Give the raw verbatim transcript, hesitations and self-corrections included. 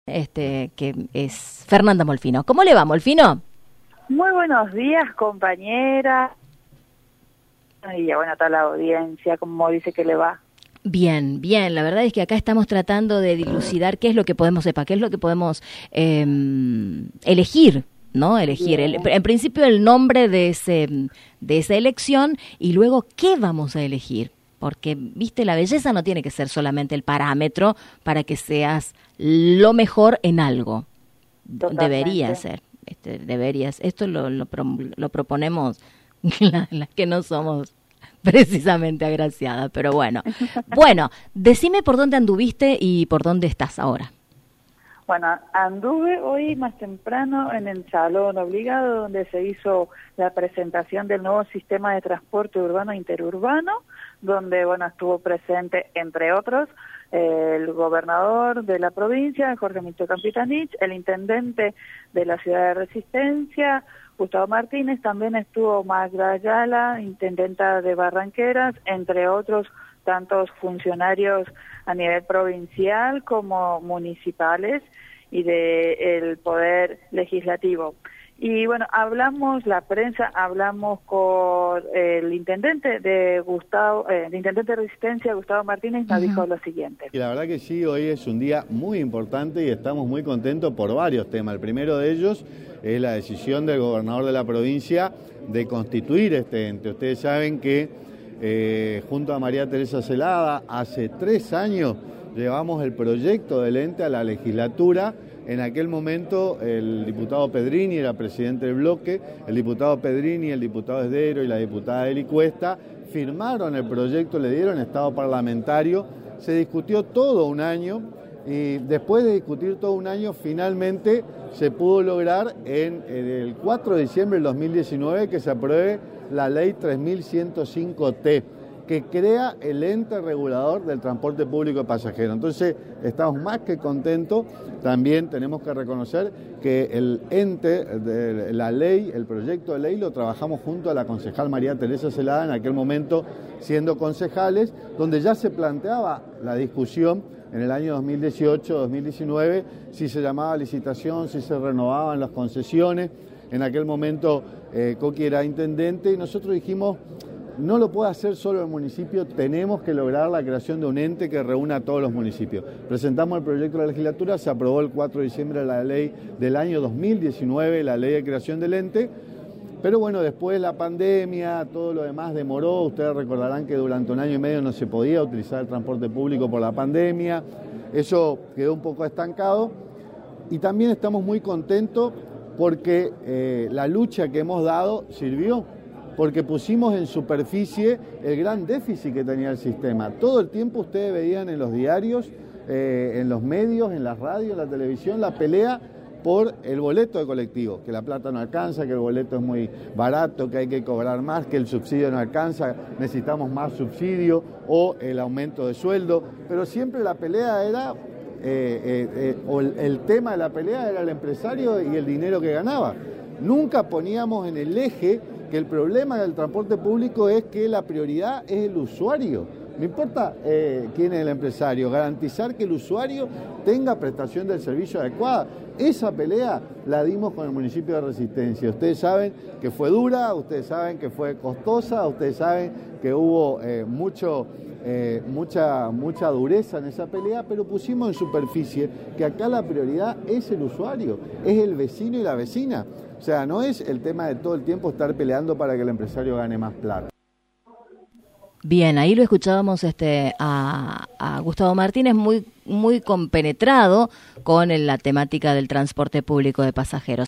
Este, que es Fernanda Molfino. ¿Cómo le va, Molfino? Muy buenos días, compañera. Y bueno, a toda la audiencia, ¿cómo dice que le va? Bien, bien. La verdad es que acá estamos tratando de dilucidar qué es lo que podemos sepa, qué es lo que podemos eh, elegir, ¿no? Elegir, el, en principio, el nombre de ese de esa elección y luego qué vamos a elegir. Porque, viste, la belleza no tiene que ser solamente el parámetro para que seas lo mejor en algo. Totalmente. Debería ser, este, deberías. Esto lo, lo, lo proponemos las la que no somos precisamente agraciadas, pero bueno. Bueno, decime por dónde anduviste y por dónde estás ahora. Bueno, anduve hoy más temprano en el Salón Obligado, donde se hizo la presentación del nuevo sistema de transporte urbano e interurbano, donde bueno estuvo presente, entre otros, eh, el gobernador de la provincia, Jorge Milton Campitanich, el intendente de la ciudad de Resistencia, Gustavo Martínez, también estuvo Magda Ayala, intendenta de Barranqueras, entre otros tantos funcionarios a nivel provincial como municipales y del poder legislativo. Y bueno, hablamos, la prensa, hablamos con el intendente de Gustavo, eh, el intendente de Resistencia, Gustavo Martínez, nos uh-huh. dijo lo siguiente. Y la verdad que sí, hoy es un día muy importante y estamos muy contentos por varios temas. El primero de ellos es la decisión del gobernador de la provincia de constituir este ente. Ustedes saben que eh, junto a María Teresa Celada, hace tres años llevamos el proyecto del ente a la legislatura. En aquel momento el diputado Pedrini era presidente del bloque, el diputado Pedrini, el diputado Esdero y la diputada Eli Cuesta firmaron el proyecto, le dieron estado parlamentario, se discutió todo un año y después de discutir todo un año finalmente se pudo lograr en, en el cuatro de diciembre del dos mil diecinueve que se apruebe la ley tres mil ciento cinco T, que crea el ente regulador del transporte público de pasajeros. Entonces, estamos más que contentos. También tenemos que reconocer que el ente, de la ley, el proyecto de ley, lo trabajamos junto a la concejal María Teresa Celada, en aquel momento siendo concejales, donde ya se planteaba la discusión en el año dos mil dieciocho dos mil diecinueve, si se llamaba licitación, si se renovaban las concesiones. En aquel momento, eh, Coqui era intendente y nosotros dijimos, no lo puede hacer solo el municipio, tenemos que lograr la creación de un ente que reúna a todos los municipios. Presentamos el proyecto de la legislatura, se aprobó el cuatro de diciembre la ley del año dos mil diecinueve, la ley de creación del ente, pero bueno, después la pandemia, todo lo demás demoró. Ustedes recordarán que durante un año y medio no se podía utilizar el transporte público por la pandemia, eso quedó un poco estancado y también estamos muy contentos porque eh, la lucha que hemos dado sirvió. Porque pusimos en superficie el gran déficit que tenía el sistema. Todo el tiempo ustedes veían en los diarios, eh, en los medios, en la radio, en la televisión, la pelea por el boleto de colectivo, que la plata no alcanza, que el boleto es muy barato, que hay que cobrar más, que el subsidio no alcanza, necesitamos más subsidio o el aumento de sueldo, pero siempre la pelea era, eh, eh, eh, o el, el tema de la pelea era el empresario y el dinero que ganaba. Nunca poníamos en el eje que el problema del transporte público es que la prioridad es el usuario. No importa eh, quién es el empresario, garantizar que el usuario tenga prestación del servicio adecuada. Esa pelea la dimos con el municipio de Resistencia. Ustedes saben que fue dura, ustedes saben que fue costosa, ustedes saben que hubo eh, mucho, eh, mucha, mucha dureza en esa pelea, pero pusimos en superficie que acá la prioridad es el usuario, es el vecino y la vecina. O sea, no es el tema de todo el tiempo estar peleando para que el empresario gane más plata. Bien, ahí lo escuchábamos este, a, a Gustavo Martínez muy, muy compenetrado con la temática del transporte público de pasajeros.